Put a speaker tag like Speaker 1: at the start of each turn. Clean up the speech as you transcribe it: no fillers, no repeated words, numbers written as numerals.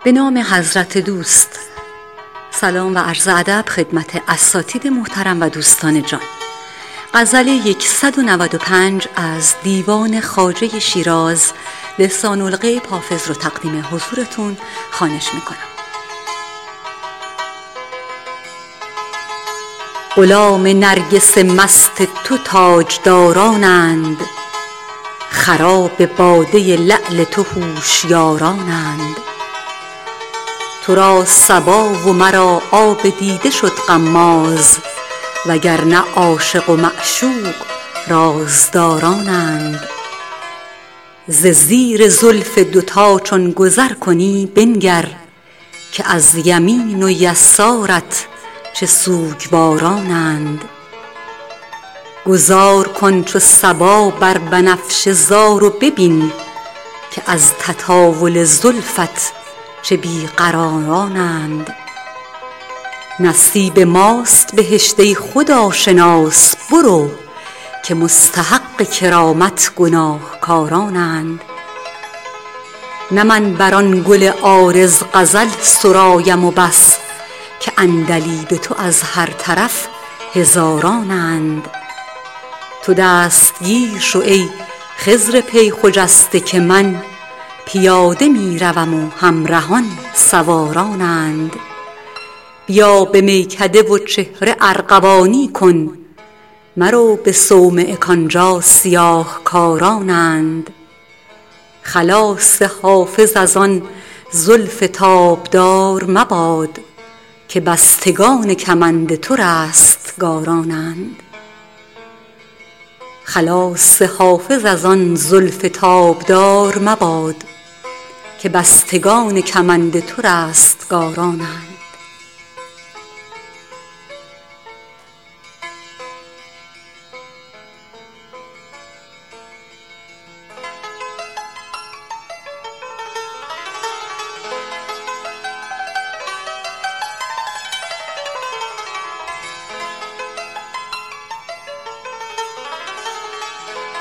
Speaker 1: به نام حضرت دوست. سلام و عرض ادب خدمت اساتید محترم و دوستان جان. غزل 195 از دیوان خواجه شیراز لسان الغیب حافظ رو تقدیم حضورتون خوانش میکنم. غلام نرگس مست تو تاجدارانند، خراب باده لعل تو هوشیارانند. تو را صبا و مرا آب دیده شد غماز، وگرنه عاشق و معشوق رازدارانند. ز زیر زلف دوتا چون گذر کنی بنگر، که از یمین و یسارت چه سوگوارانند. گذار کن چو صبا بر بنفشه زار و ببین، که از تطاول زلفت چه بیقرارانند. نصیب ماست بهشت ای خداشناس، برو که مستحق کرامت گناهکارانند. نه من بر آن گل عارض غزل سرایم و بس، که عندلیب تو از هر طرف هزارانند. تو دستگیر شو ای خضر پی خجسته، که من پیاده می روم و همرهان سوارانند. بیا به میکده و چهره ارغوانی کن، مرو به صومعه کانجا سیاه کارانند. خلاص حافظ از آن زلف تابدار مباد، که بستگان کمند تو رستگارانند. خلاص حافظ از آن زلف تابدار مباد، که بستگان کمند تو رستگارانند.